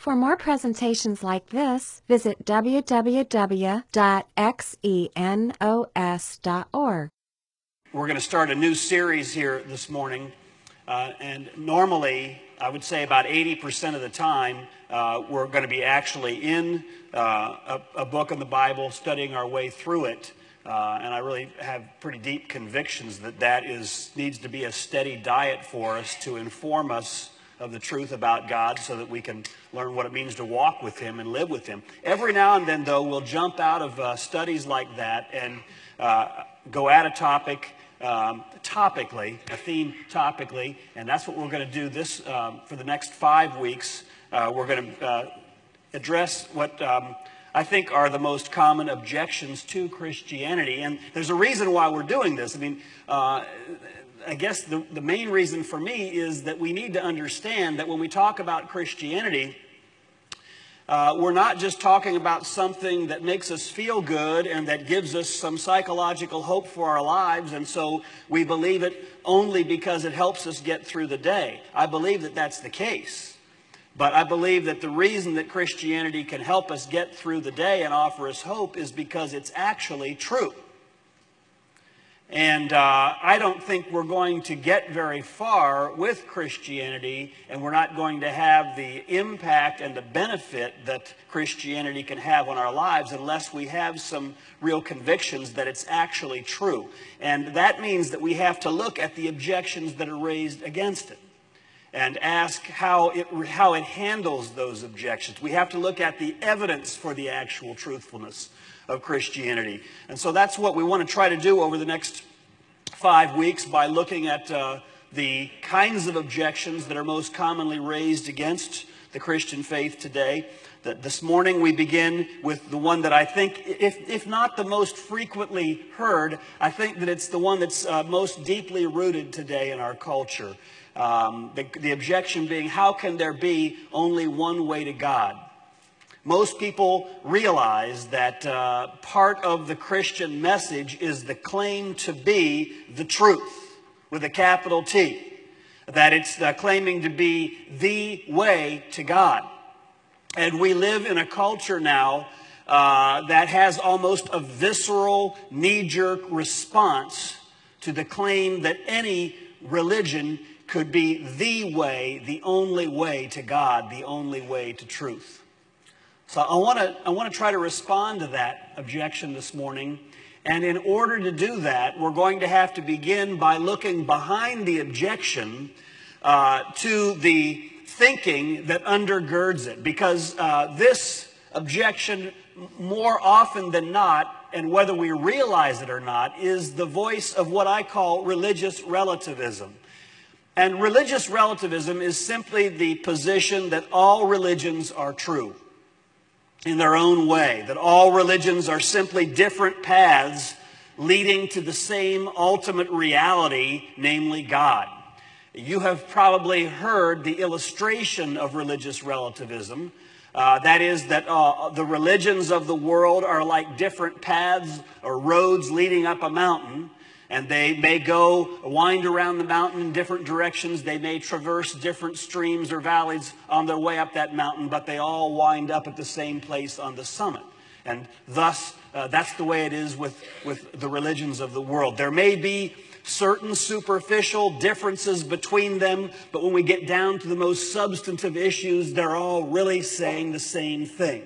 For more presentations like this, visit www.xenos.org. We're going to start a new series here this morning, and normally, I would say about 80% of the time, we're going to be actually in a book in the Bible, studying our way through it, and I really have pretty deep convictions that needs to be a steady diet for us to inform us of the truth about God so that we can learn what it means to walk with Him and live with Him. Every now and then, though, we'll jump out of studies like that and go at a topic topically, a theme topically, and that's what we're going to do this for the next 5 weeks. We're going to address what I think are the most common objections to Christianity, and there's a reason why we're doing this. I mean, I guess the main reason for me is that we need to understand that when we talk about Christianity, we're not just talking about something that makes us feel good and that gives us some psychological hope for our lives, and so we believe it only because it helps us get through the day. I believe that that's the case. But I believe that the reason that Christianity can help us get through the day and offer us hope is because it's actually true. And I don't think we're going to get very far with Christianity, and we're not going to have the impact and the benefit that Christianity can have on our lives unless we have some real convictions that it's actually true. And that means that we have to look at the objections that are raised against it and ask how it handles those objections. We have to look at the evidence for the actual truthfulness of Christianity. And so that's what we want to try to do over the next 5 weeks by looking at the kinds of objections that are most commonly raised against the Christian faith today. This morning we begin with the one that I think, if not the most frequently heard, I think that it's the one that's most deeply rooted today in our culture. The objection being, how can there be only one way to God? Most people realize that part of the Christian message is the claim to be the truth, with a capital T. That it's claiming to be the way to God. And we live in a culture now that has almost a visceral, knee-jerk response to the claim that any religion could be the way, the only way to God, the only way to truth. So I want to try to respond to that objection this morning. And in order to do that, we're going to have to begin by looking behind the objection to the thinking that undergirds it. Because this objection, more often than not, and whether we realize it or not, is the voice of what I call religious relativism. And religious relativism is simply the position that all religions are true in their own way, that all religions are simply different paths leading to the same ultimate reality, namely God. You have probably heard the illustration of religious relativism. That is that the religions of the world are like different paths or roads leading up a mountain. And they may wind around the mountain in different directions. They may traverse different streams or valleys on their way up that mountain, but they all wind up at the same place on the summit. And thus, that's the way it is with the religions of the world. There may be certain superficial differences between them, but when we get down to the most substantive issues, they're all really saying the same thing.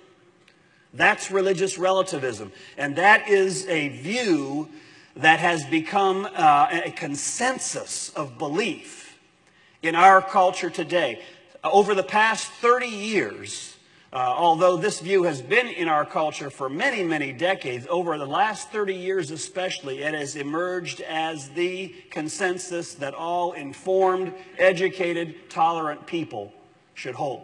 That's religious relativism. And that is a view that has become a consensus of belief in our culture today. Over the past 30 years, although this view has been in our culture for many, many decades, over the last 30 years especially, it has emerged as the consensus that all informed, educated, tolerant people should hold.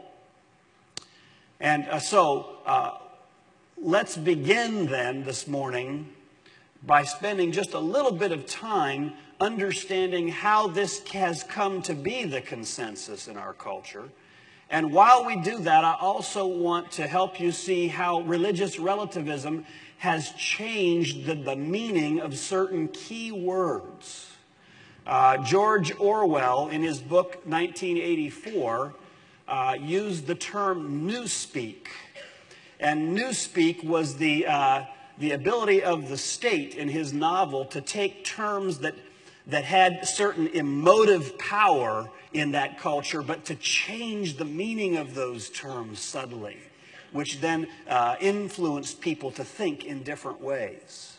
And so let's begin then this morning by spending just a little bit of time understanding how this has come to be the consensus in our culture. And while we do that, I also want to help you see how religious relativism has changed the meaning of certain key words. George Orwell, in his book 1984, used the term newspeak. And newspeak was the ability of the state in his novel to take terms that had certain emotive power in that culture, but to change the meaning of those terms subtly, which then influenced people to think in different ways.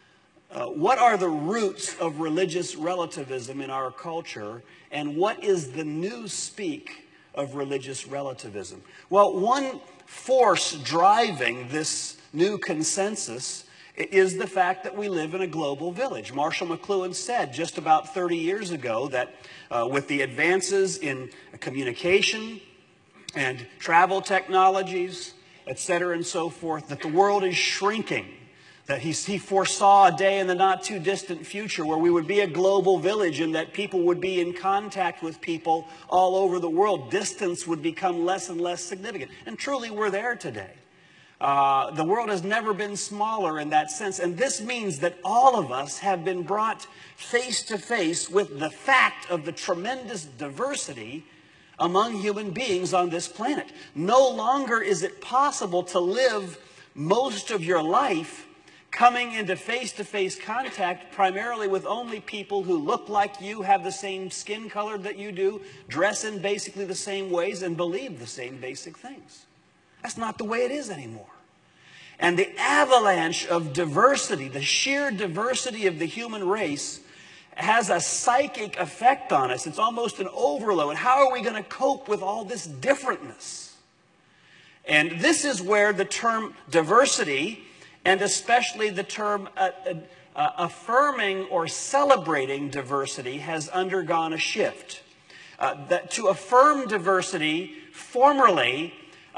What are the roots of religious relativism in our culture, and what is the newspeak of religious relativism? Well, one force driving this new consensus is the fact that we live in a global village. Marshall McLuhan said just about 30 years ago that with the advances in communication and travel technologies, etc. and so forth, that the world is shrinking. That he foresaw a day in the not too distant future where we would be a global village and that people would be in contact with people all over the world. Distance would become less and less significant. And truly, we're there today. The world has never been smaller in that sense. And this means that all of us have been brought face to face with the fact of the tremendous diversity among human beings on this planet. No longer is it possible to live most of your life coming into face-to-face contact primarily with only people who look like you, have the same skin color that you do, dress in basically the same ways, and believe the same basic things. That's not the way it is anymore. And the avalanche of diversity, the sheer diversity of the human race, has a psychic effect on us. It's almost an overload. How are we going to cope with all this differentness? And this is where the term diversity, and especially the term affirming or celebrating diversity, has undergone a shift. That to affirm diversity formerly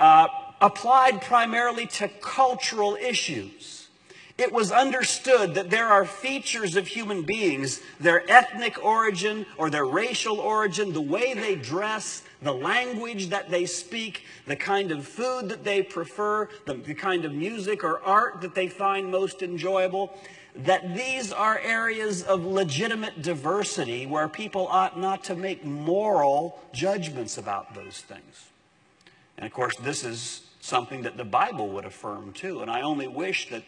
applied primarily to cultural issues. It was understood that there are features of human beings, their ethnic origin or their racial origin, the way they dress, the language that they speak, the kind of food that they prefer, the kind of music or art that they find most enjoyable, that these are areas of legitimate diversity where people ought not to make moral judgments about those things. And of course, this is something that the Bible would affirm too. And I only wish that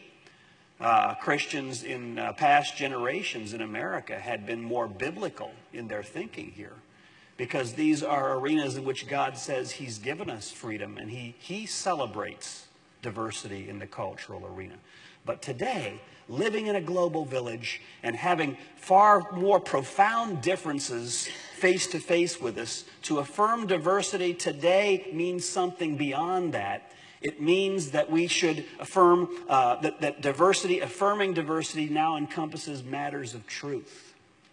Christians in past generations in America had been more biblical in their thinking here, because these are arenas in which God says He's given us freedom, and He celebrates diversity in the cultural arena. But today, living in a global village and having far more profound differences face to face with us, to affirm diversity today means something beyond that. It means that we should affirm that diversity, affirming diversity now encompasses matters of truth.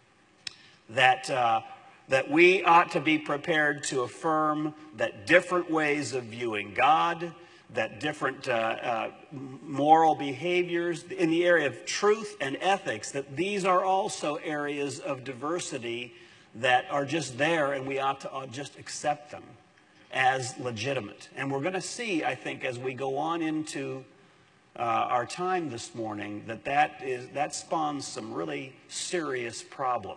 That we ought to be prepared to affirm that different ways of viewing God, that different moral behaviors in the area of truth and ethics, that these are also areas of diversity that are just there, and we ought to just accept them as legitimate. And we're going to see, I think, as we go on into our time this morning, that spawns some really serious problems.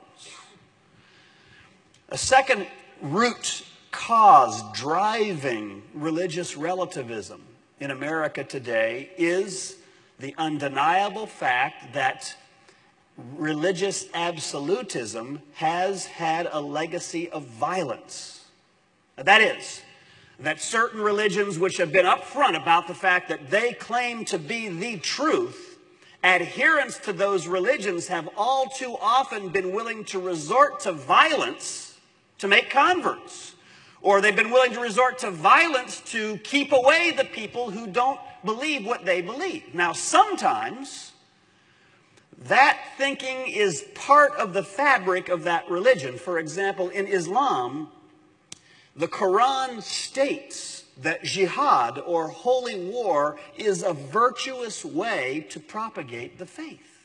A second root cause driving religious relativism in America today is the undeniable fact that religious absolutism has had a legacy of violence. That is, that certain religions which have been upfront about the fact that they claim to be the truth, adherents to those religions have all too often been willing to resort to violence to make converts. Or they've been willing to resort to violence to keep away the people who don't believe what they believe. Now, sometimes that thinking is part of the fabric of that religion. For example, in Islam, the Quran states that jihad, or holy war, is a virtuous way to propagate the faith.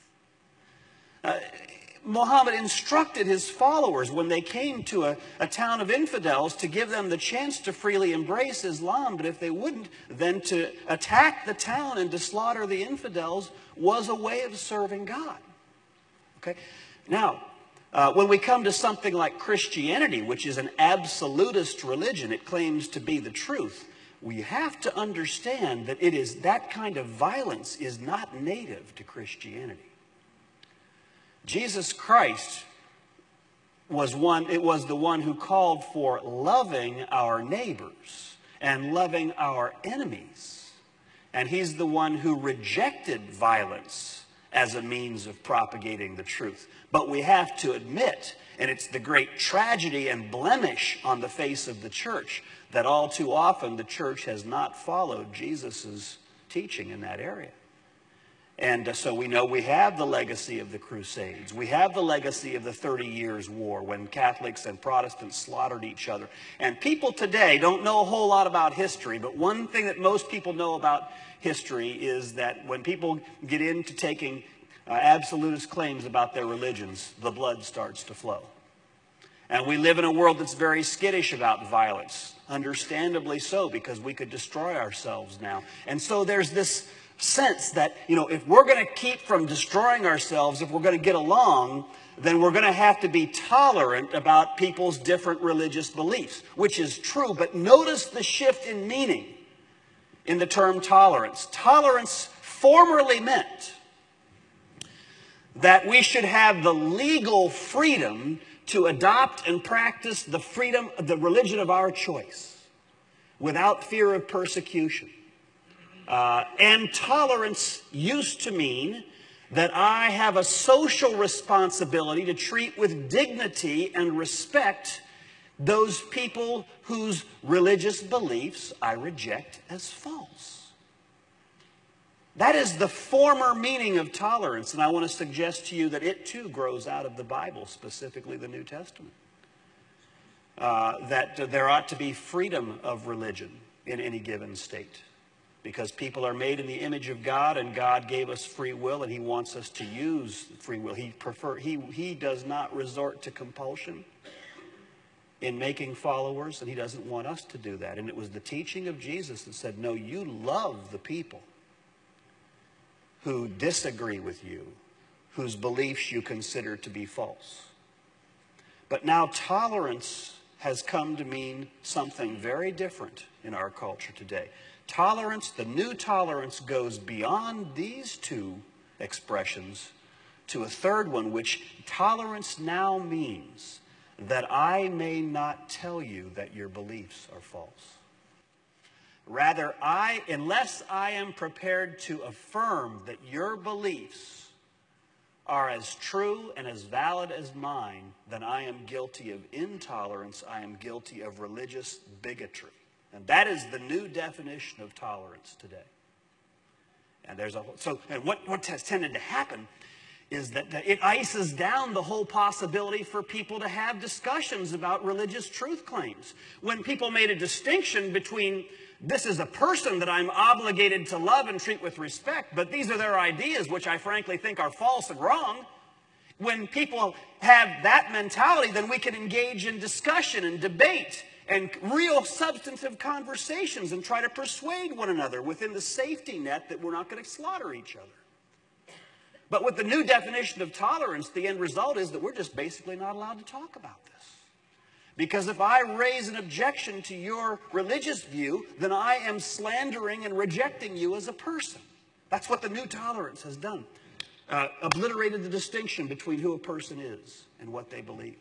Muhammad instructed his followers when they came to a town of infidels to give them the chance to freely embrace Islam, but if they wouldn't, then to attack the town and to slaughter the infidels was a way of serving God. Okay? Now, When we come to something like Christianity, which is an absolutist religion, it claims to be the truth, we have to understand that that kind of violence is not native to Christianity. Jesus Christ was the one who called for loving our neighbors and loving our enemies. And he's the one who rejected violence as a means of propagating the truth. But we have to admit, and it's the great tragedy and blemish on the face of the church, that all too often the church has not followed Jesus' teaching in that area. And so we know we have the legacy of the Crusades. We have the legacy of the 30 Years' War when Catholics and Protestants slaughtered each other. And people today don't know a whole lot about history, but one thing that most people know about history is that when people get into taking absolutist claims about their religions, the blood starts to flow. And we live in a world that's very skittish about violence, understandably so, because we could destroy ourselves now. And so there's this sense that, if we're going to keep from destroying ourselves, if we're going to get along, then we're going to have to be tolerant about people's different religious beliefs, which is true. But notice the shift in meaning in the term tolerance. Tolerance formerly meant that we should have the legal freedom to adopt and practice the religion of our choice without fear of persecution. And tolerance used to mean that I have a social responsibility to treat with dignity and respect those people whose religious beliefs I reject as false. That is the former meaning of tolerance, and I want to suggest to you that it too grows out of the Bible, specifically the New Testament. That there ought to be freedom of religion in any given state, because people are made in the image of God, and God gave us free will, and He wants us to use free will. He does not resort to compulsion in making followers, and He doesn't want us to do that. And it was the teaching of Jesus that said, no, you love the people who disagree with you, whose beliefs you consider to be false. But now tolerance has come to mean something very different in our culture today. Tolerance, the new tolerance, goes beyond these two expressions to a third one, which tolerance now means that I may not tell you that your beliefs are false. Rather, unless I am prepared to affirm that your beliefs are as true and as valid as mine, then I am guilty of intolerance. I am guilty of religious bigotry. And that is the new definition of tolerance today. And what has tended to happen is that it ices down the whole possibility for people to have discussions about religious truth claims. When people made a distinction between this is a person that I'm obligated to love and treat with respect, but these are their ideas, which I frankly think are false and wrong. When people have that mentality, then we can engage in discussion and debate and real substantive conversations and try to persuade one another within the safety net that we're not going to slaughter each other. But with the new definition of tolerance, the end result is that we're just basically not allowed to talk about this. Because if I raise an objection to your religious view, then I am slandering and rejecting you as a person. That's what the new tolerance has done. Obliterated the distinction between who a person is and what they believe.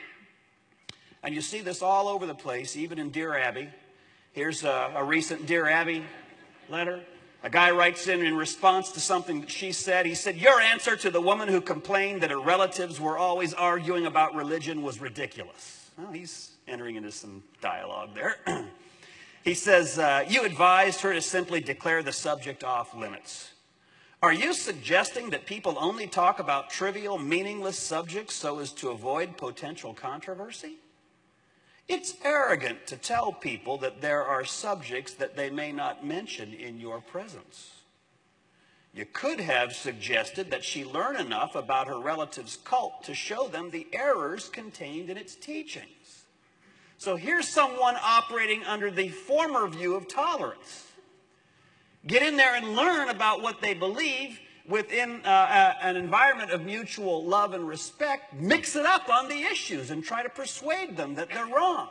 And you see this all over the place, even in Dear Abby. Here's a recent Dear Abby letter. A guy writes in response to something that she said. He said, your answer to the woman who complained that her relatives were always arguing about religion was ridiculous. Well, he's entering into some dialogue there. He says, you advised her to simply declare the subject off limits. Are you suggesting that people only talk about trivial, meaningless subjects so as to avoid potential controversy? It's arrogant to tell people that there are subjects that they may not mention in your presence. You could have suggested that she learn enough about her relative's cult to show them the errors contained in its teachings. So here's someone operating under the former view of tolerance. Get in there and learn about what they believe, within an environment of mutual love and respect, mix it up on the issues and try to persuade them that they're wrong.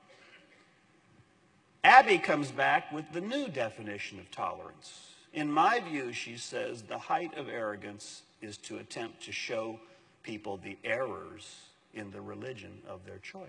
Abby comes back with the new definition of tolerance. In my view, she says, the height of arrogance is to attempt to show people the errors in the religion of their choice.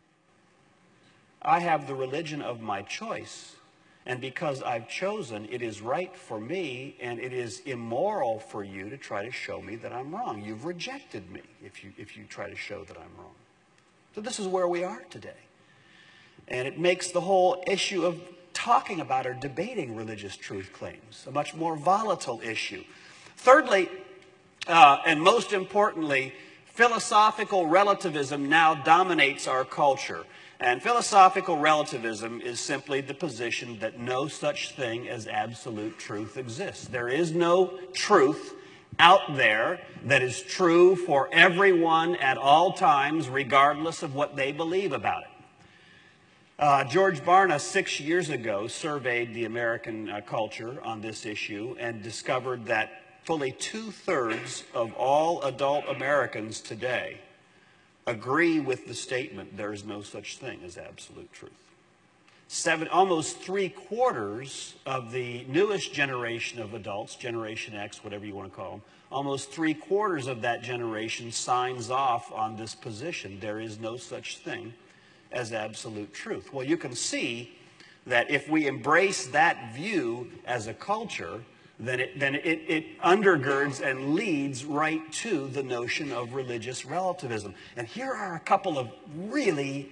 I have the religion of my choice, and because I've chosen, it is right for me, and it is immoral for you to try to show me that I'm wrong. You've rejected me if you try to show that I'm wrong. So this is where we are today. And it makes the whole issue of talking about or debating religious truth claims a much more volatile issue. Thirdly, and most importantly, philosophical relativism now dominates our culture. And philosophical relativism is simply the position that no such thing as absolute truth exists. There is no truth out there that is true for everyone at all times, regardless of what they believe about it. George Barna, 6 years ago, surveyed the American culture on this issue and discovered that fully 2/3 of all adult Americans today agree with the statement, there is no such thing as absolute truth. Almost 3/4 of the newest generation of adults, Generation X, whatever you want to call them, almost 3/4 of that generation signs off on this position, there is no such thing as absolute truth. Well, you can see that if we embrace that view as a culture, then it undergirds and leads right to the notion of religious relativism. And here are a couple of really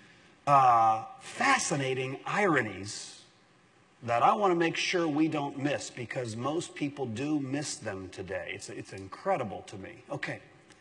fascinating ironies that I want to make sure we don't miss, because most people do miss them today. It's incredible to me. Okay.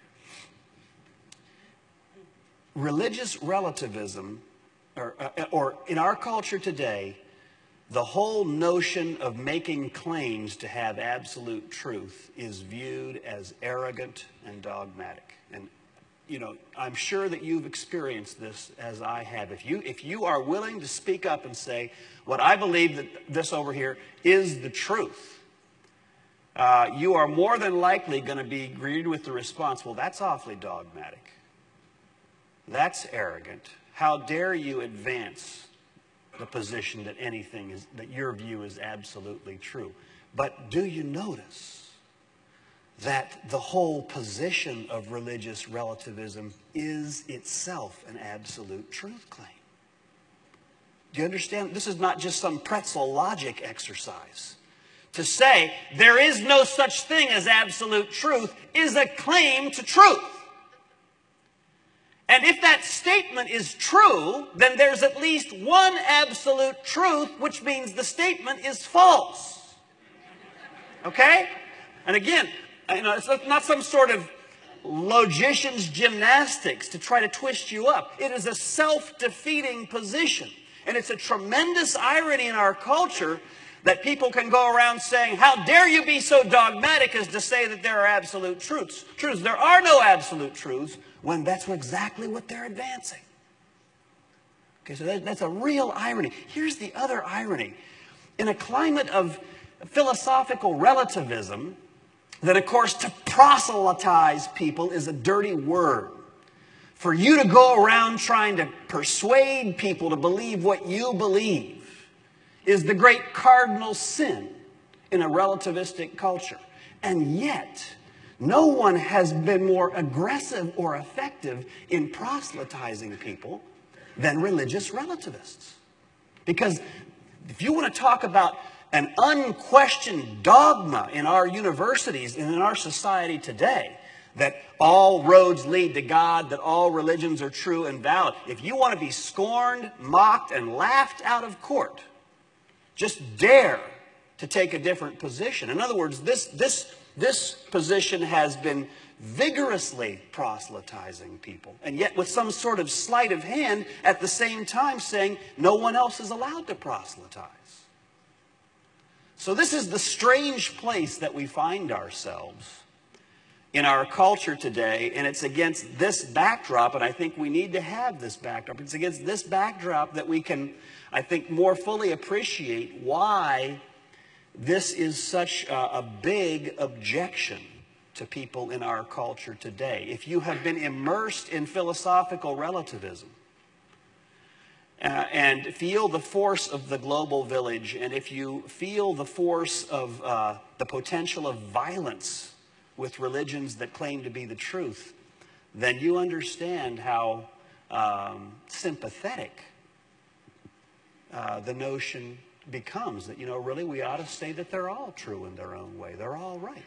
Religious relativism, or in our culture today, the whole notion of making claims to have absolute truth is viewed as arrogant and dogmatic. And, you know, I'm sure that you've experienced this as I have. If you are willing to speak up and say, what I believe that this over here is the truth, you are more than likely going to be greeted with the response, well, that's awfully dogmatic. That's arrogant. How dare you advance the position that that your view is absolutely true? But do you notice that the whole position of religious relativism is itself an absolute truth claim? Do you understand? This is not just some pretzel logic exercise. To say there is no such thing as absolute truth is a claim to truth. And if that statement is true, then there's at least one absolute truth, which means the statement is false. Okay? And again, you know, it's not some sort of logician's gymnastics to try to twist you up. It is a self-defeating position. And it's a tremendous irony in our culture that people can go around saying, how dare you be so dogmatic as to say that there are absolute truths. There are no absolute truths, when that's exactly what they're advancing. Okay, so that's a real irony. Here's the other irony. In a climate of philosophical relativism, then of course to proselytize people is a dirty word. For you to go around trying to persuade people to believe what you believe is the great cardinal sin in a relativistic culture. And yet, no one has been more aggressive or effective in proselytizing people than religious relativists. Because if you want to talk about an unquestioned dogma in our universities and in our society today, that all roads lead to God, that all religions are true and valid, if you want to be scorned, mocked, and laughed out of court, just dare to take a different position. In other words, this position has been vigorously proselytizing people, and yet with some sort of sleight of hand at the same time saying no one else is allowed to proselytize. So this is the strange place that we find ourselves in our culture today, and it's against this backdrop, and I think we need to have this backdrop. It's against this backdrop that we can, I think, more fully appreciate why This is such a big objection to people in our culture today. If you have been immersed in philosophical relativism and feel the force of the global village, and if you feel the force of the potential of violence with religions that claim to be the truth, then you understand how sympathetic the notion becomes that, really we ought to say that they're all true in their own way. They're all right.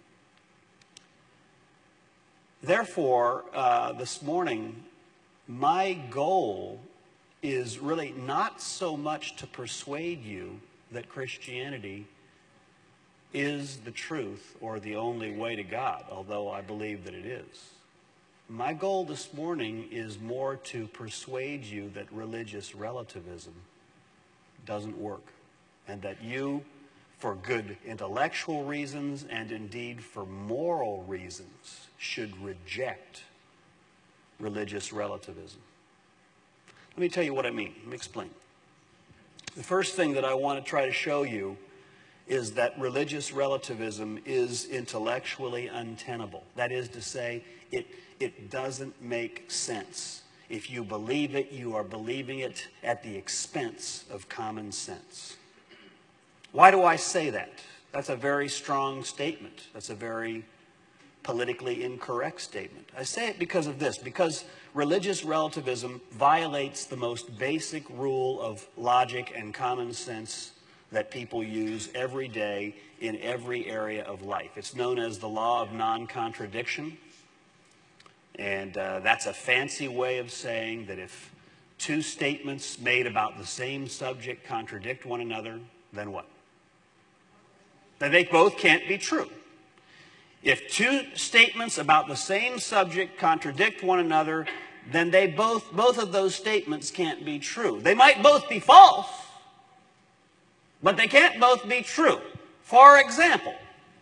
Therefore, this morning, my goal is really not so much to persuade you that Christianity is the truth or the only way to God, although I believe that it is. My goal this morning is more to persuade you that religious relativism doesn't work, and that you, for good intellectual reasons and indeed for moral reasons, should reject religious relativism. Let me tell you what I mean. Let me explain. The first thing that I want to try to show you is that religious relativism is intellectually untenable. That is to say, it doesn't make sense. If you believe it, you are believing it at the expense of common sense. Why do I say that? That's a very strong statement. That's a very politically incorrect statement. I say it because of this, because religious relativism violates the most basic rule of logic and common sense that people use every day in every area of life. It's known as the law of non-contradiction. And that's a fancy way of saying that if two statements made about the same subject contradict one another, then what? Then they both can't be true. If two statements about the same subject contradict one another, then both of those statements can't be true. They might both be false, but they can't both be true. For example,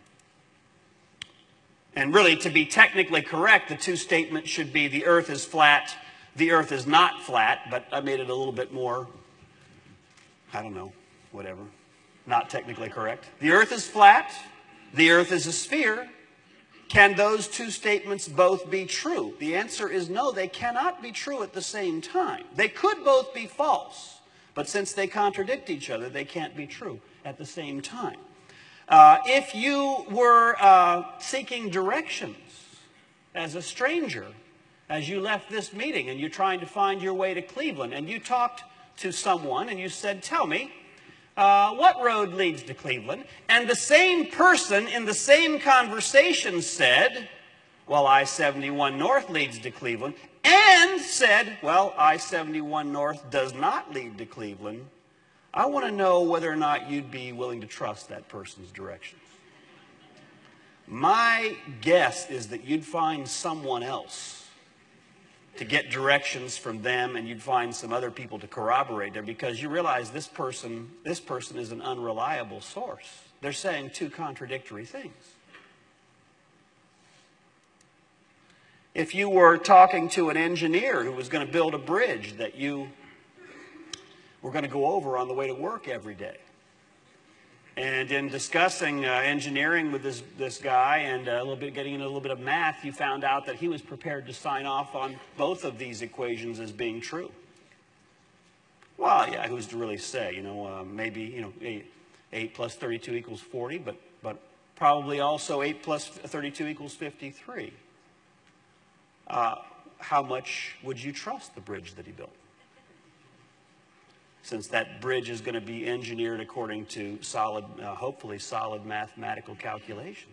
and really, to be technically correct, the two statements should be the earth is flat, the earth is not flat, but I made it a little bit more, I don't know, whatever, not technically correct. The earth is flat, the earth is a sphere. Can those two statements both be true? The answer is no, they cannot be true at the same time. They could both be false, but since they contradict each other, they can't be true at the same time. If you were seeking directions as a stranger, as you left this meeting and you're trying to find your way to Cleveland, and you talked to someone and you said, tell me, what road leads to Cleveland? And the same person in the same conversation said, well, I-71 North leads to Cleveland, and said, well, I-71 North does not lead to Cleveland. I want to know whether or not you'd be willing to trust that person's directions. My guess is that you'd find someone else to get directions from them, and you'd find some other people to corroborate there, because you realize this person is an unreliable source. They're saying two contradictory things. If you were talking to an engineer who was going to build a bridge that you we're going to go over on the way to work every day, and in discussing engineering with this guy and getting into a little bit of math, you found out that he was prepared to sign off on both of these equations as being true. Well, yeah, who's to really say? Maybe 8 plus 32 equals 40, but probably also 8 plus 32 equals 53. How much would you trust the bridge that he built? Since that bridge is going to be engineered according to hopefully solid mathematical calculations.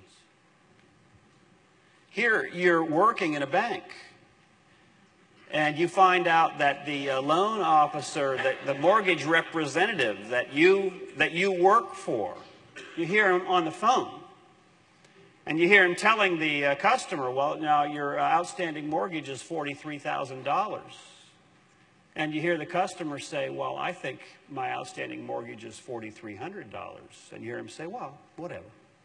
Here, you're working in a bank, and you find out that the loan officer, the mortgage representative that you work for, you hear him on the phone, and you hear him telling the customer, well, now your outstanding mortgage is $43,000. And you hear the customer say, well, I think my outstanding mortgage is $4,300. And you hear him say, well, whatever.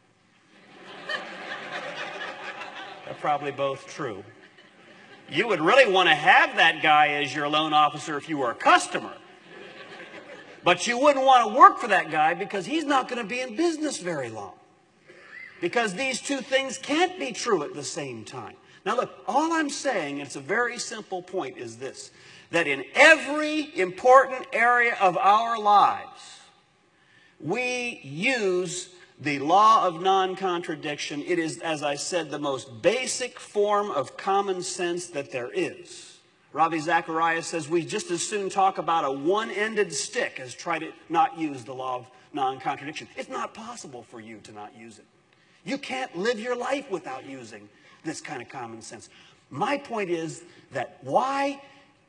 They're probably both true. You would really want to have that guy as your loan officer if you were a customer. But you wouldn't want to work for that guy because he's not going to be in business very long. Because these two things can't be true at the same time. Now look, all I'm saying, it's a very simple point, is this. That in every important area of our lives, we use the law of non-contradiction. It is, as I said, the most basic form of common sense that there is. Ravi Zacharias says we just as soon talk about a one-ended stick as try to not use the law of non-contradiction. It's not possible for you to not use it. You can't live your life without using this kind of common sense. My point is that why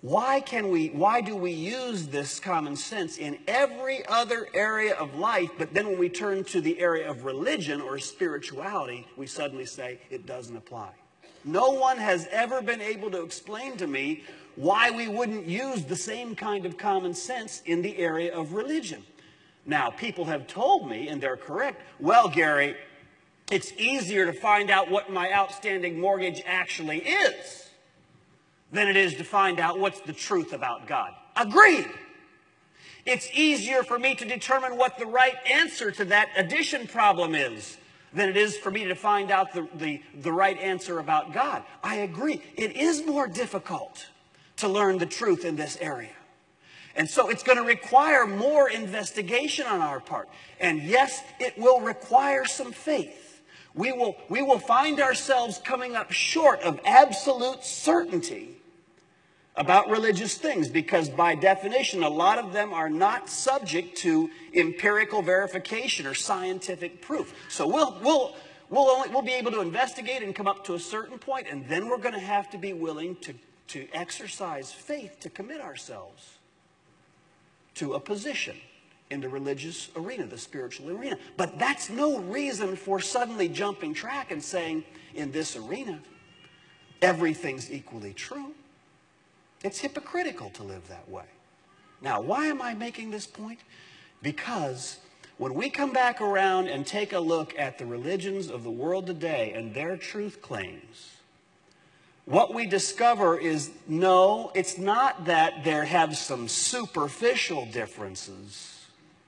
do we use this common sense in every other area of life, but then when we turn to the area of religion or spirituality, we suddenly say it doesn't apply? No one has ever been able to explain to me why we wouldn't use the same kind of common sense in the area of religion. Now, people have told me, and they're correct, well, Gary, it's easier to find out what my outstanding mortgage actually is than it is to find out what's the truth about God. Agreed. It's easier for me to determine what the right answer to that addition problem is than it is for me to find out the right answer about God. I agree. It is more difficult to learn the truth in this area. And so it's going to require more investigation on our part. And yes, it will require some faith. We will find ourselves coming up short of absolute certainty about religious things, because by definition, a lot of them are not subject to empirical verification or scientific proof. So we'll be able to investigate and come up to a certain point, and then we're going to have to be willing to exercise faith to commit ourselves to a position in the religious arena, the spiritual arena. But that's no reason for suddenly jumping track and saying, in this arena, everything's equally true. It's hypocritical to live that way. Now, why am I making this point? Because when we come back around and take a look at the religions of the world today and their truth claims, what we discover is, no, it's not that there have some superficial differences,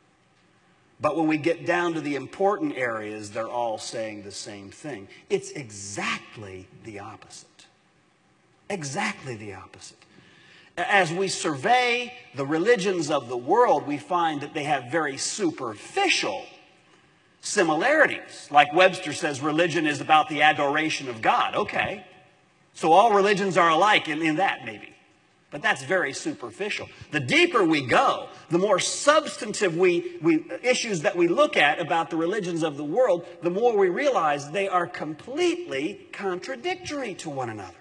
but when we get down to the important areas, they're all saying the same thing. It's exactly the opposite. Exactly the opposite. As we survey the religions of the world, we find that they have very superficial similarities. Like Webster says, religion is about the adoration of God. Okay. So all religions are alike in that, maybe. But that's very superficial. The deeper we go, the more substantive issues that we look at about the religions of the world, the more we realize they are completely contradictory to one another.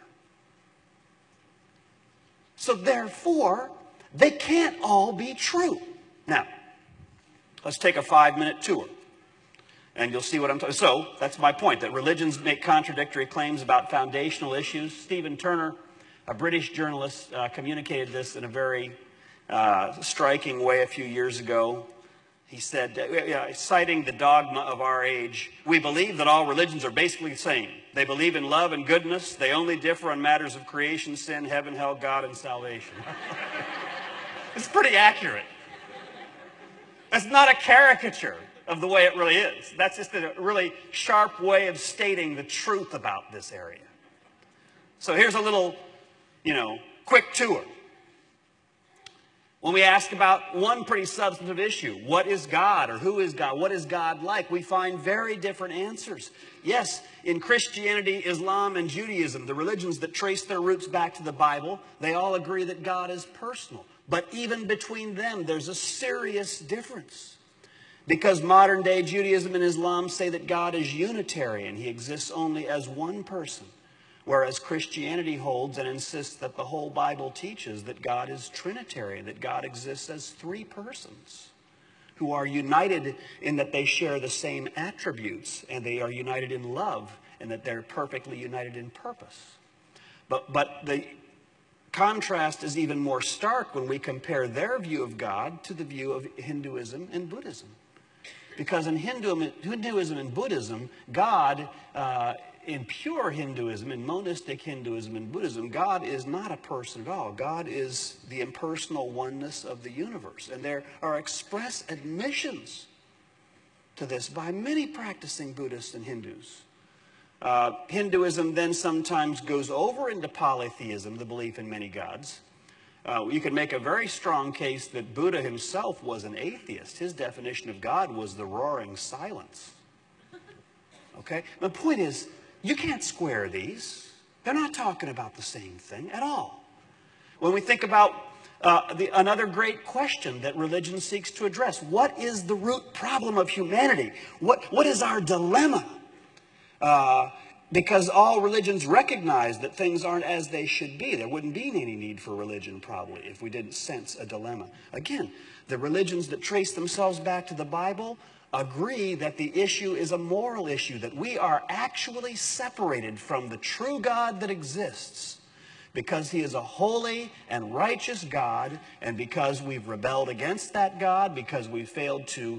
So therefore, they can't all be true. Now, let's take a 5-minute tour. And you'll see what I'm talking about. So, that's my point, that religions make contradictory claims about foundational issues. Stephen Turner, a British journalist, communicated this in a very striking way a few years ago. He said, citing the dogma of our age, we believe that all religions are basically the same. They believe in love and goodness. They only differ on matters of creation, sin, heaven, hell, God, and salvation. It's pretty accurate. That's not a caricature of the way it really is. That's just a really sharp way of stating the truth about this area. So here's a little, quick tour. When we ask about one pretty substantive issue, what is God, or who is God, what is God like, we find very different answers. Yes, in Christianity, Islam, and Judaism, the religions that trace their roots back to the Bible, they all agree that God is personal. But even between them, there's a serious difference. Because modern-day Judaism and Islam say that God is Unitarian. He exists only as one person. Whereas Christianity holds and insists that the whole Bible teaches that God is Trinitarian, that God exists as three persons who are united in that they share the same attributes, and they are united in love, and that they're perfectly united in purpose. But the contrast is even more stark when we compare their view of God to the view of Hinduism and Buddhism. Because in Hinduism and Buddhism, God in pure Hinduism, in monistic Hinduism and Buddhism, God is not a person at all. God is the impersonal oneness of the universe. And there are express admissions to this by many practicing Buddhists and Hindus. Hinduism then sometimes goes over into polytheism, the belief in many gods. You can make a very strong case that Buddha himself was an atheist. His definition of God was the roaring silence. Okay? The point is, you can't square these. They're not talking about the same thing at all. When we think about another great question that religion seeks to address, what is the root problem of humanity? What is our dilemma? Because all religions recognize that things aren't as they should be. There wouldn't be any need for religion, probably, if we didn't sense a dilemma. Again, the religions that trace themselves back to the Bible agree that the issue is a moral issue, that we are actually separated from the true God that exists because he is a holy and righteous God, and because we've rebelled against that God, because we've failed to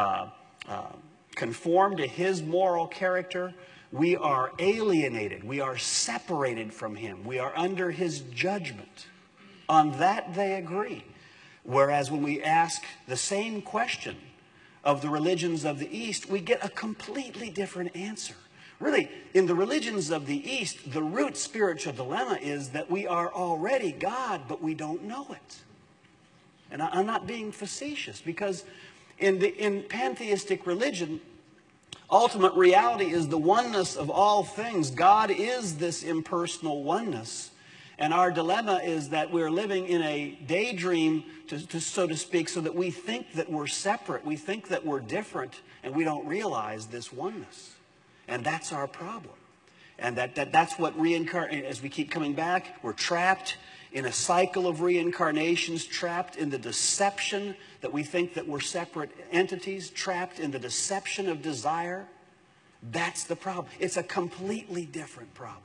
conform to his moral character, we are alienated. We are separated from him. We are under his judgment. On that they agree. Whereas when we ask the same question of the religions of the East, we get a completely different answer. Really, in the religions of the East, the root spiritual dilemma is that we are already God, but we don't know it. And I'm not being facetious, because in pantheistic religion, ultimate reality is the oneness of all things. God is this impersonal oneness. And our dilemma is that we're living in a daydream, so to speak, so that we think that we're separate. We think that we're different, and we don't realize this oneness. And that's our problem. And that's what reincarnation, as we keep coming back, we're trapped in a cycle of reincarnations, trapped in the deception that we think that we're separate entities, trapped in the deception of desire. That's the problem. It's a completely different problem.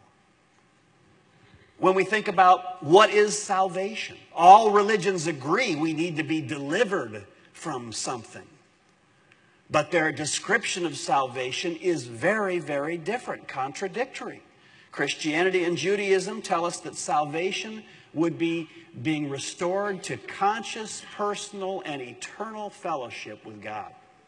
When we think about what is salvation, all religions agree we need to be delivered from something. But their description of salvation is very, very different, contradictory. Christianity and Judaism tell us that salvation would be being restored to conscious, personal, and eternal fellowship with God.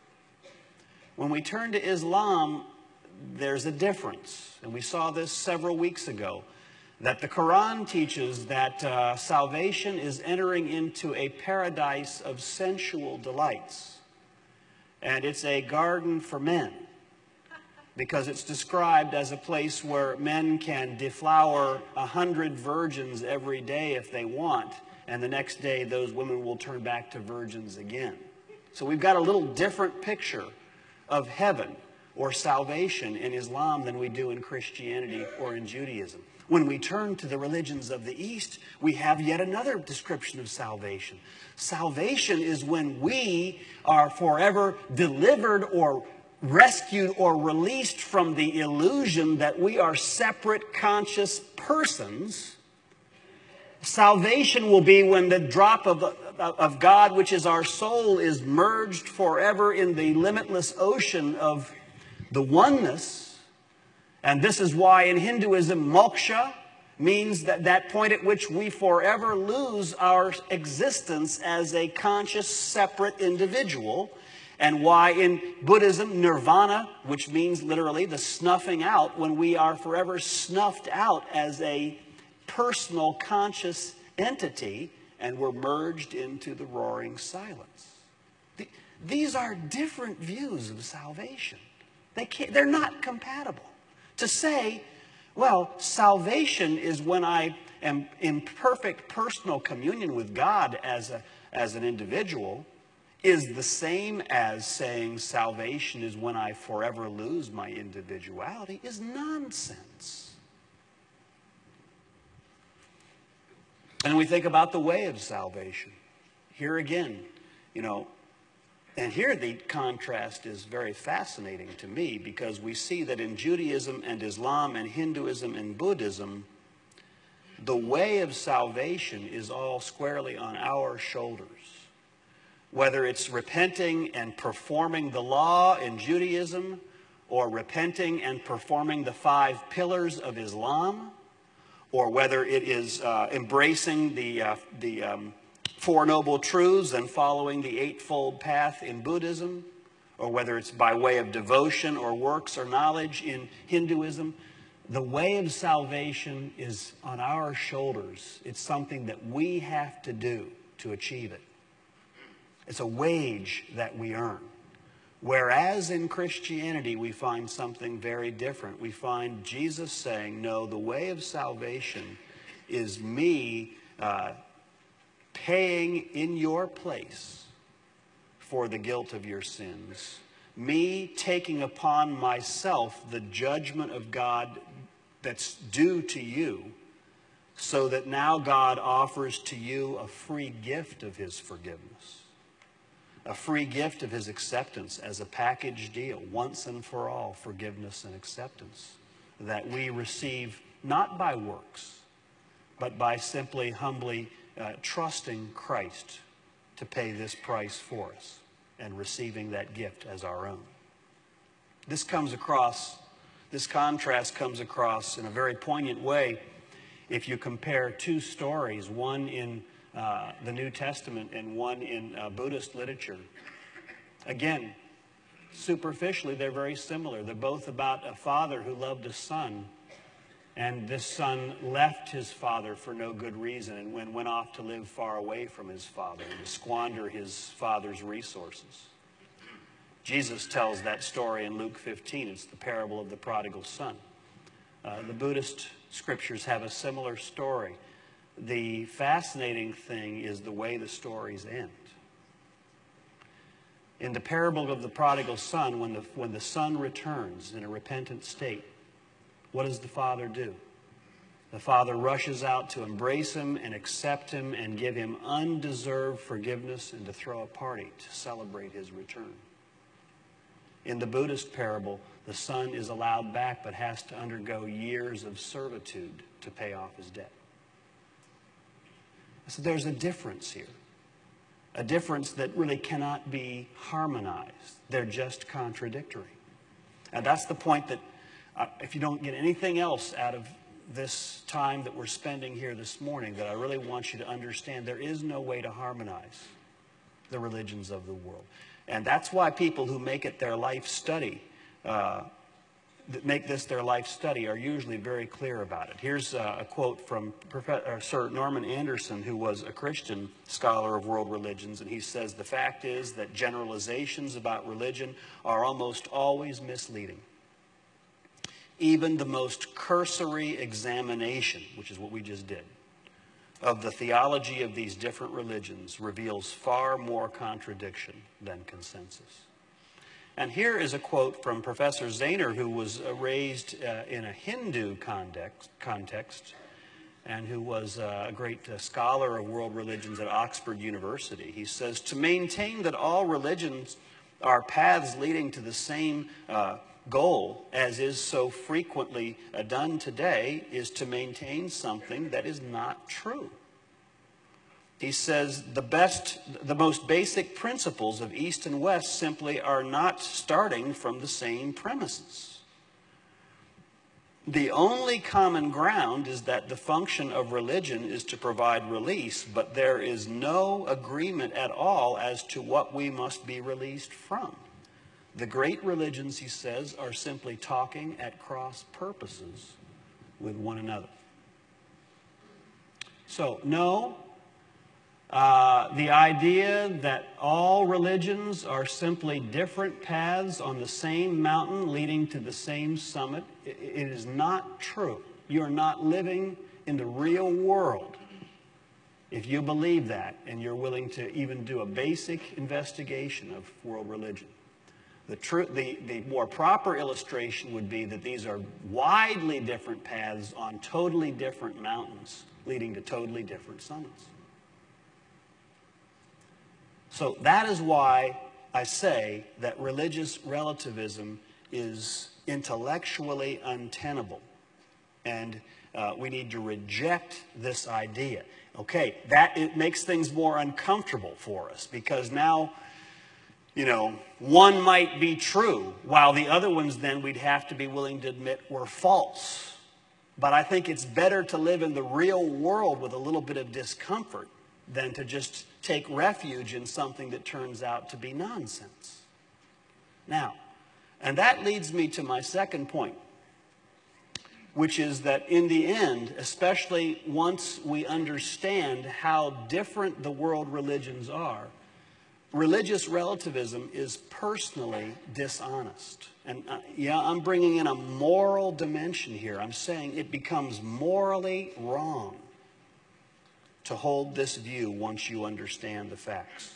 When we turn to Islam, there's a difference. And we saw this several weeks ago, that the Quran teaches that salvation is entering into a paradise of sensual delights. And it's a garden for men, because it's described as a place where men can deflower 100 virgins every day if they want, and the next day those women will turn back to virgins again. So we've got a little different picture of heaven or salvation in Islam than we do in Christianity or in Judaism. When we turn to the religions of the East, we have yet another description of salvation. Salvation is when we are forever delivered or rescued or released from the illusion that we are separate conscious persons. Salvation will be when the drop of God, which is our soul, is merged forever in the limitless ocean of the oneness. And this is why in Hinduism, moksha means that point at which we forever lose our existence as a conscious, separate individual. And why in Buddhism, nirvana, which means literally the snuffing out, when we are forever snuffed out as a personal, conscious entity, and we're merged into the roaring silence. These are different views of salvation. They're not compatible. To say, well, salvation is when I am in perfect personal communion with God as an individual, is the same as saying salvation is when I forever lose my individuality, is nonsense. And we think about the way of salvation. Here again, and here the contrast is very fascinating to me, because we see that in Judaism and Islam and Hinduism and Buddhism, the way of salvation is all squarely on our shoulders. Whether it's repenting and performing the law in Judaism, or repenting and performing the 5 pillars of Islam, or whether it is embracing the 4 Noble Truths and following the Eightfold Path in Buddhism, or whether it's by way of devotion or works or knowledge in Hinduism, the way of salvation is on our shoulders. It's something that we have to do to achieve it. It's a wage that we earn. Whereas in Christianity, we find something very different. We find Jesus saying, no, the way of salvation is me paying in your place for the guilt of your sins. Me taking upon myself the judgment of God that's due to you, so that now God offers to you a free gift of his forgiveness. A free gift of his acceptance as a package deal, once and for all, forgiveness and acceptance, that we receive not by works, but by simply humbly trusting Christ to pay this price for us and receiving that gift as our own. This contrast comes across in a very poignant way if you compare 2 stories, one in the New Testament and one in Buddhist literature. Again, superficially, they're very similar. They're both about a father who loved a son, and this son left his father for no good reason and went off to live far away from his father and to squander his father's resources. Jesus tells that story in Luke 15. It's the parable of the prodigal son. The Buddhist scriptures have a similar story. The fascinating thing is the way the stories end. In the parable of the prodigal son, when the son returns in a repentant state, what does the father do? The father rushes out to embrace him and accept him and give him undeserved forgiveness and to throw a party to celebrate his return. In the Buddhist parable, the son is allowed back but has to undergo years of servitude to pay off his debt. So there's a difference here. A difference that really cannot be harmonized. They're just contradictory. And that's the point that if you don't get anything else out of this time that we're spending here this morning, that I really want you to understand, there is no way to harmonize the religions of the world. And that's why people who make it their life study, that make this their life study, are usually very clear about it. Here's a quote from Sir Norman Anderson, who was a Christian scholar of world religions, and he says, "The fact is that generalizations about religion are almost always misleading. Even the most cursory examination," which is what we just did, "of the theology of these different religions reveals far more contradiction than consensus." And here is a quote from Professor Zahner, who was raised in a Hindu context and who was a great scholar of world religions at Oxford University. He says, "To maintain that all religions are paths leading to the same goal, as is so frequently done today, is to maintain something that is not true." He says, the most basic principles of East and West simply are not starting from the same premises. The only common ground is that the function of religion is to provide release, but there is no agreement at all as to what we must be released from. The great religions, he says, are simply talking at cross purposes with one another. So, no, the idea that all religions are simply different paths on the same mountain leading to the same summit, it is not true. You're not living in the real world if you believe that and you're willing to even do a basic investigation of world religion. The more proper illustration would be that these are widely different paths on totally different mountains leading to totally different summits. So that is why I say that religious relativism is intellectually untenable. And we need to reject this idea. Okay, it makes things more uncomfortable for us, because now one might be true, while the other ones then we'd have to be willing to admit were false. But I think it's better to live in the real world with a little bit of discomfort than to just take refuge in something that turns out to be nonsense. Now, and that leads me to my second point, which is that in the end, especially once we understand how different the world religions are, religious relativism is personally dishonest. And yeah, I'm bringing in a moral dimension here. I'm saying it becomes morally wrong to hold this view once you understand the facts.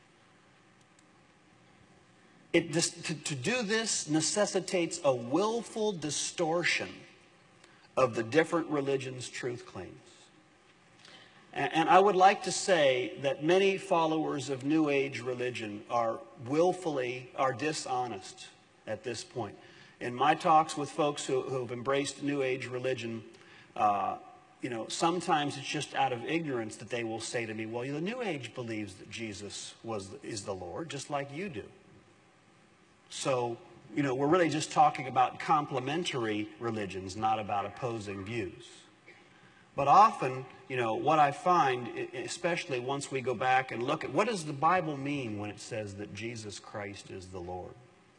To do this necessitates a willful distortion of the different religions' truth claims. And I would like to say that many followers of New Age religion are dishonest at this point. In my talks with folks who have embraced New Age religion, sometimes it's just out of ignorance that they will say to me, well, the New Age believes that Jesus is the Lord, just like you do. So, we're really just talking about complementary religions, not about opposing views. But often, what I find, especially once we go back and look at what does the Bible mean when it says that Jesus Christ is the Lord?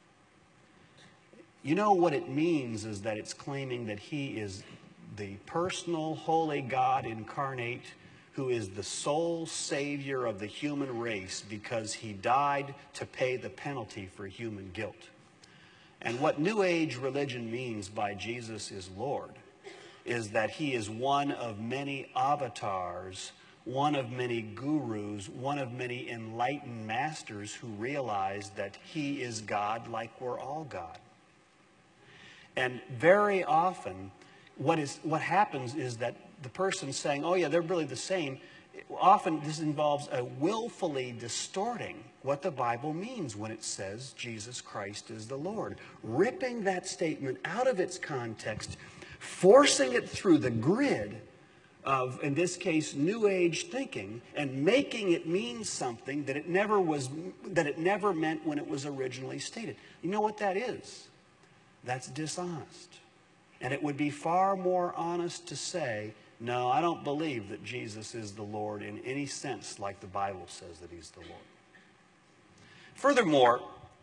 What it means is that it's claiming that he is the personal, holy God incarnate who is the sole Savior of the human race because he died to pay the penalty for human guilt. And what New Age religion means by Jesus is Lord is that he is one of many avatars, one of many gurus, one of many enlightened masters who realize that he is God like we're all God. And very often, what happens is that the person saying, oh yeah, they're really the same, often this involves a willfully distorting what the Bible means when it says Jesus Christ is the Lord. Ripping that statement out of its context, forcing it through the grid of, in this case, New Age thinking, and making it mean something that it never meant when it was originally stated. You know what that is? That's dishonest. And it would be far more honest to say, no, I don't believe that Jesus is the Lord in any sense like the Bible says that he's the Lord. Furthermore,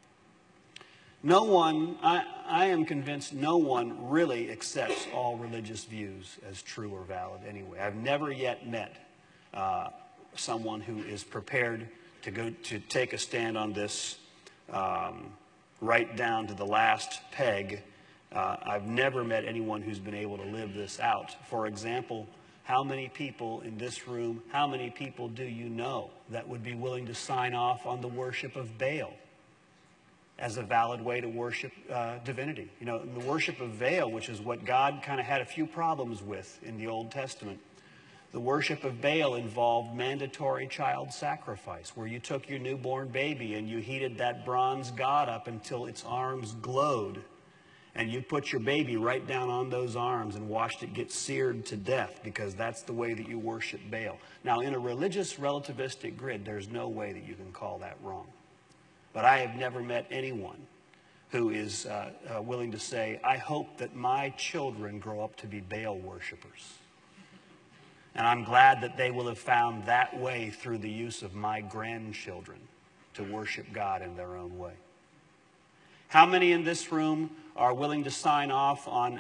I am convinced no one really accepts all religious views as true or valid anyway. I've never yet met someone who is prepared to take a stand on this right down to the last peg. I've never met anyone who's been able to live this out. For example, how many people in this room, how many people do you know that would be willing to sign off on the worship of Baal as a valid way to worship divinity? The worship of Baal, which is what God kind of had a few problems with in the Old Testament. The worship of Baal involved mandatory child sacrifice, where you took your newborn baby and you heated that bronze god up until its arms glowed. And you put your baby right down on those arms and watched it get seared to death, because that's the way that you worship Baal. Now, in a religious relativistic grid, there's no way that you can call that wrong. But I have never met anyone who is willing to say, I hope that my children grow up to be Baal worshipers. And I'm glad that they will have found that way through the use of my grandchildren to worship God in their own way. How many in this room are willing to sign off on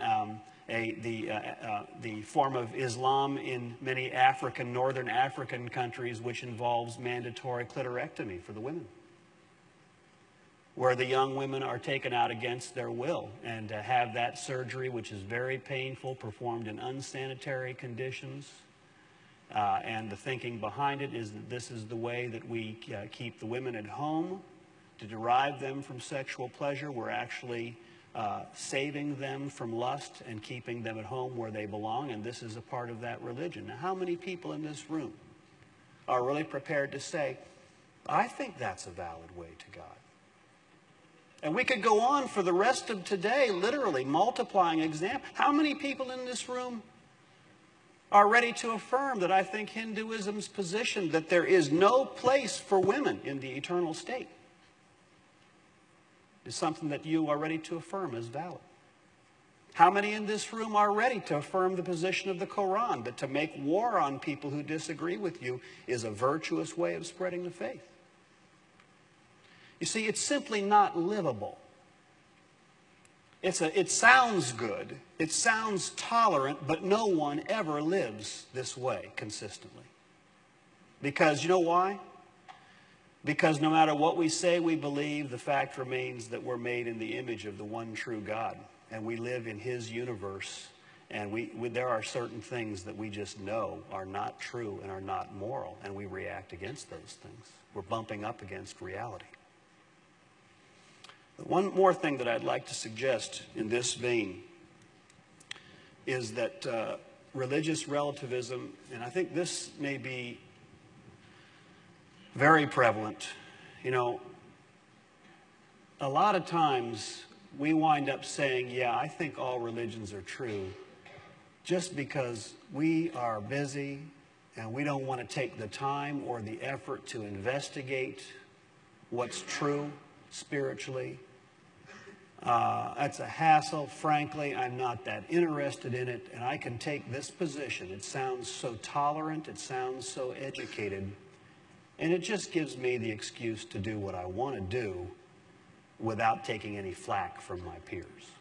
the form of Islam in many northern African countries, which involves mandatory clitorectomy for the women, where the young women are taken out against their will and have that surgery, which is very painful, performed in unsanitary conditions. And the thinking behind it is that this is the way that we keep the women at home to derive them from sexual pleasure. We're actually saving them from lust and keeping them at home where they belong, and this is a part of that religion. Now, how many people in this room are really prepared to say, I think that's a valid way to God? And we could go on for the rest of today, literally multiplying examples. How many people in this room are ready to affirm that I think Hinduism's position that there is no place for women in the eternal state? is something that you are ready to affirm as valid? How many in this room are ready to affirm the position of the Quran, that to make war on people who disagree with you is a virtuous way of spreading the faith? You see, it's simply not livable. It sounds good, it sounds tolerant, but no one ever lives this way consistently. Because you know why? Because no matter what we say we believe, the fact remains that we're made in the image of the one true God. And we live in His universe. And there are certain things that we just know are not true and are not moral. And we react against those things. We're bumping up against reality. But one more thing that I'd like to suggest in this vein is that religious relativism, and I think this may be very prevalent. You know, a lot of times we wind up saying, yeah, I think all religions are true, just because we are busy and we don't want to take the time or the effort to investigate what's true spiritually. That's a hassle. Frankly, I'm not that interested in it, and I can take this position. It sounds so tolerant, it sounds so educated, and it just gives me the excuse to do what I want to do without taking any flack from my peers.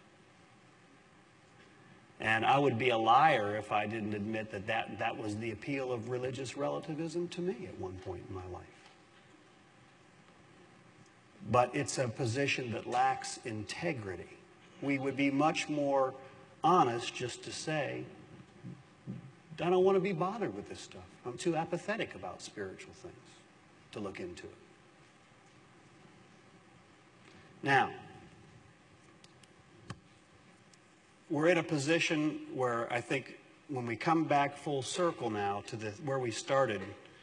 And I would be a liar if I didn't admit that was the appeal of religious relativism to me at one point in my life. But it's a position that lacks integrity. We would be much more honest just to say, I don't want to be bothered with this stuff. I'm too apathetic about spiritual things to look into it. Now, we're in a position where I think when we come back full circle now to where we started,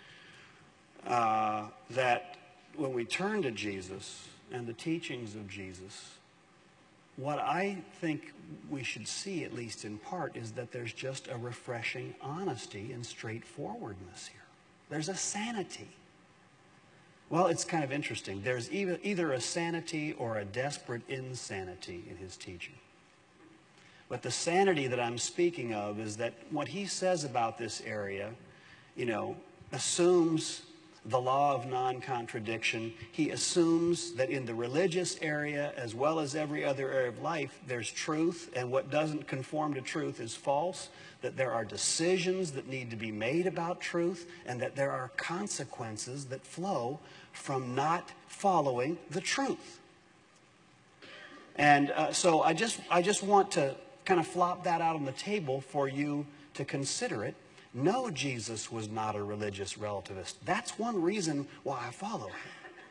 that when we turn to Jesus and the teachings of Jesus, what I think we should see, at least in part, is that there's just a refreshing honesty and straightforwardness here. There's a sanity. Well, it's kind of interesting. There's either a sanity or a desperate insanity in his teaching. But the sanity that I'm speaking of is that what he says about this area, you know, assumes the law of non-contradiction. He assumes that in the religious area, as well as every other area of life, there's truth, and what doesn't conform to truth is false, that there are decisions that need to be made about truth, and that there are consequences that flow from not following the truth. And so I just want to kind of flop that out on the table for you to consider it. No, Jesus was not a religious relativist. That's one reason why I follow him.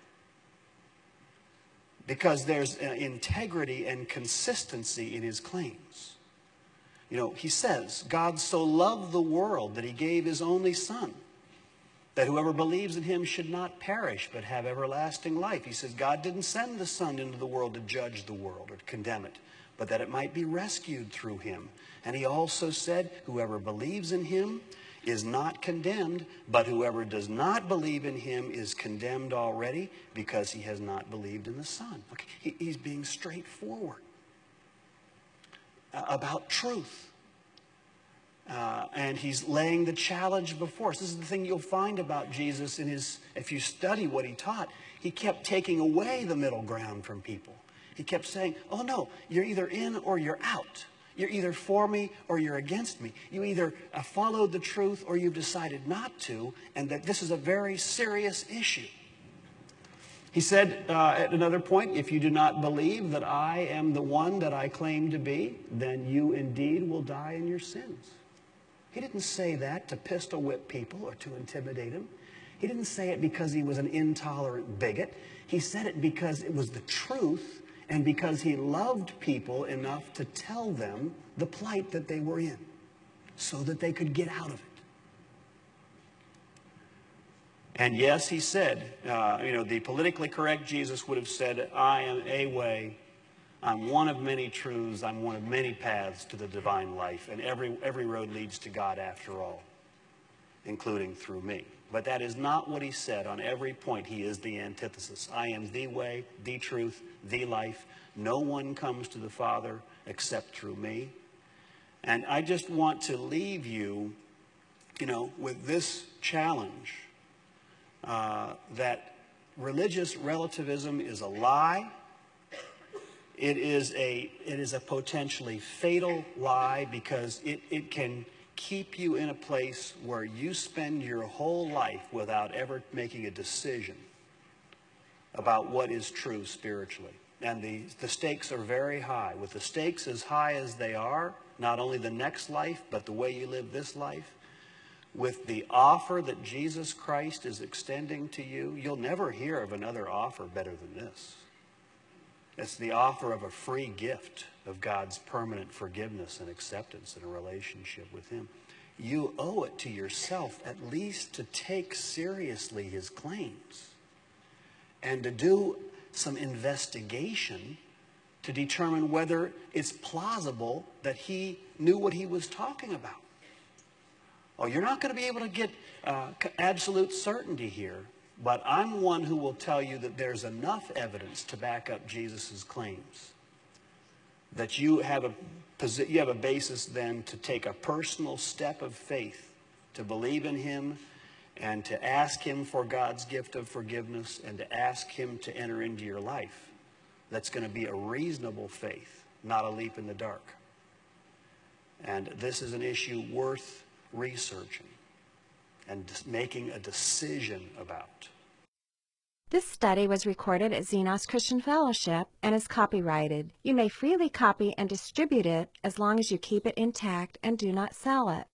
Because there's integrity and consistency in his claims. You know, he says, God so loved the world that he gave his only Son, that whoever believes in him should not perish but have everlasting life. He says, God didn't send the Son into the world to judge the world or to condemn it, but that it might be rescued through him. And he also said, whoever believes in him is not condemned, but whoever does not believe in him is condemned already because he has not believed in the Son. Okay, he's being straightforward about truth. And he's laying the challenge before us. This is the thing you'll find about Jesus in his, if you study what he taught, he kept taking away the middle ground from people. He kept saying, oh no, you're either in or you're out. You're either for me or you're against me. You either followed the truth or you've decided not to, and that this is a very serious issue. He said at another point, if you do not believe that I am the one that I claim to be, then you indeed will die in your sins. He didn't say that to pistol whip people or to intimidate them. He didn't say it because he was an intolerant bigot. He said it because it was the truth, and because he loved people enough to tell them the plight that they were in so that they could get out of it. And yes, he said, the politically correct Jesus would have said, I am a way, I'm one of many truths, I'm one of many paths to the divine life, and every road leads to God after all, including through me. But that is not what he said. On every point, he is the antithesis. I am the way, the truth, the life. No one comes to the Father except through me. And I just want to leave you, with this challenge that religious relativism is a lie. It is a potentially fatal lie, because it can keep you in a place where you spend your whole life without ever making a decision about what is true spiritually. And the stakes are very high. With the stakes as high as they are, not only the next life, but the way you live this life, with the offer that Jesus Christ is extending to you, you'll never hear of another offer better than this. It's the offer of a free gift of God's permanent forgiveness and acceptance in a relationship with him. You owe it to yourself at least to take seriously his claims and to do some investigation to determine whether it's plausible that he knew what he was talking about. Oh, you're not going to be able to get absolute certainty here, but I'm one who will tell you that there's enough evidence to back up Jesus' claims that you have a basis then to take a personal step of faith, to believe in him and to ask him for God's gift of forgiveness and to ask him to enter into your life. That's going to be a reasonable faith, not a leap in the dark. And this is an issue worth researching and making a decision about. This study was recorded at Xenos Christian Fellowship and is copyrighted. You may freely copy and distribute it as long as you keep it intact and do not sell it.